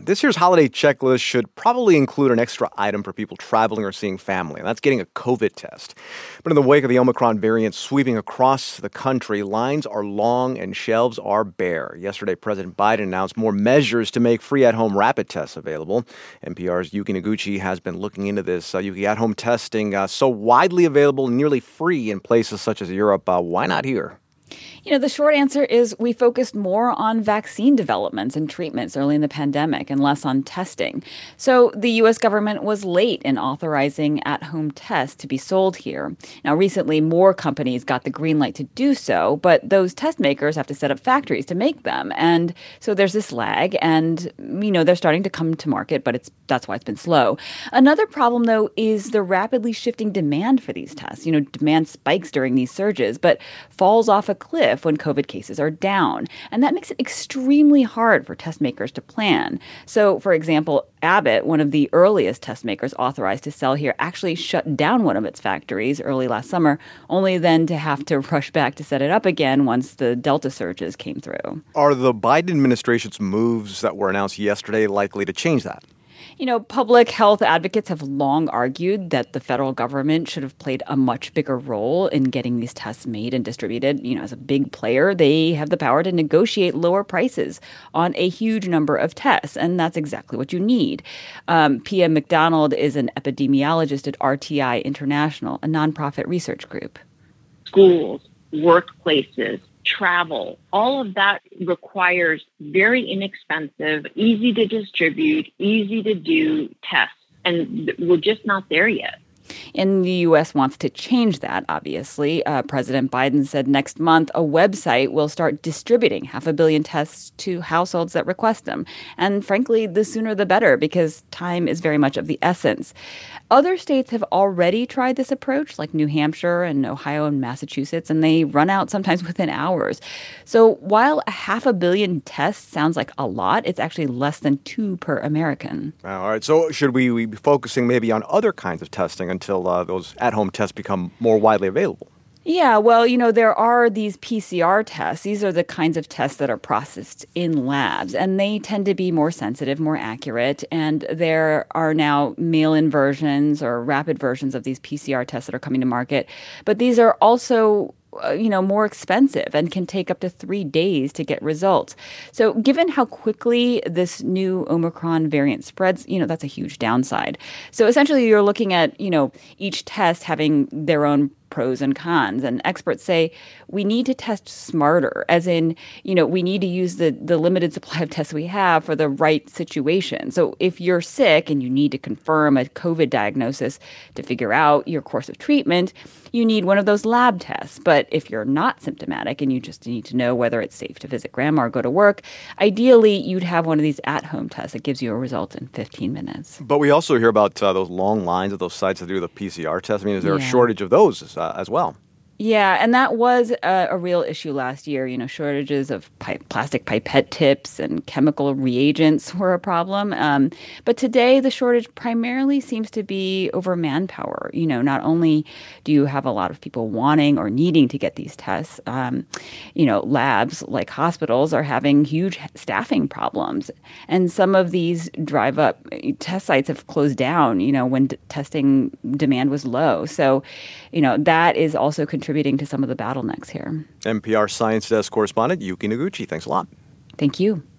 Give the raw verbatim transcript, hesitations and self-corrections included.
This year's holiday checklist should probably include an extra item for people traveling or seeing family, and that's getting a COVID test. But in the wake of the Omicron variant sweeping across the country, lines are long and shelves are bare. Yesterday, President Biden announced more measures to make free at-home rapid tests available. N P R's Yuki Noguchi has been looking into this. Uh, Yuki, at-home testing uh, so widely available, nearly free in places such as Europe. Uh, why not here? You know, the short answer is we focused more on vaccine developments and treatments early in the pandemic and less on testing. So the U S government was late in authorizing at-home tests to be sold here. Now, recently, more companies got the green light to do so, but those test makers have to set up factories to make them. And so there's this lag, and, you know, they're starting to come to market, but it's that's why it's been slow. Another problem, though, is the rapidly shifting demand for these tests. You know, demand spikes during these surges, but falls off a cliff when COVID cases are down. And that makes it extremely hard for test makers to plan. So, for example, Abbott, one of the earliest test makers authorized to sell here, actually shut down one of its factories early last summer, only then to have to rush back to set it up again once the Delta surges came through. Are the Biden administration's moves that were announced yesterday likely to change that? You know, public health advocates have long argued that the federal government should have played a much bigger role in getting these tests made and distributed. You know, as a big player, they have the power to negotiate lower prices on a huge number of tests, and that's exactly what you need. Um, Pia McDonald is an epidemiologist at R T I International, a nonprofit research group. Schools, workplaces, travel, all of that requires very inexpensive, easy to distribute, easy to do tests. And we're just not there yet. And the U S wants to change that, obviously. Uh, President Biden said next month a website will start distributing half a billion tests to households that request them. And frankly, the sooner the better, because time is very much of the essence. Other states have already tried this approach, like New Hampshire and Ohio and Massachusetts, and they run out sometimes within hours. So while a half a billion tests sounds like a lot, it's actually less than two per American. All right. So should we be focusing maybe on other kinds of testing until uh, those at-home tests become more widely available? Yeah, well, you know, there are these P C R tests. These are the kinds of tests that are processed in labs, and they tend to be more sensitive, more accurate. And there are now mail-in versions or rapid versions of these P C R tests that are coming to market. But these are also Uh, you know, more expensive and can take up to three days to get results. So given how quickly this new Omicron variant spreads, you know, that's a huge downside. So essentially you're looking at, you know, each test having their own pros and cons. And experts say we need to test smarter, as in, you know, we need to use the, the limited supply of tests we have for the right situation. So if you're sick and you need to confirm a COVID diagnosis to figure out your course of treatment, you need one of those lab tests. But if you're not symptomatic and you just need to know whether it's safe to visit grandma or go to work, ideally you'd have one of these at-home tests that gives you a result in fifteen minutes. But we also hear about uh, those long lines at those sites that do the P C R test. I mean, is there Yeah. a shortage of those uh, as well? Yeah, and that was a, a real issue last year. You know, shortages of pi- plastic pipette tips and chemical reagents were a problem. Um, but today, the shortage primarily seems to be over manpower. You know, not only do you have a lot of people wanting or needing to get these tests, um, you know, labs like hospitals are having huge staffing problems. And some of these drive-up test sites have closed down, you know, when d- testing demand was low. So, you know, that is also contributing contributing to some of the bottlenecks here. N P R Science Desk correspondent Yuki Noguchi, thanks a lot. Thank you.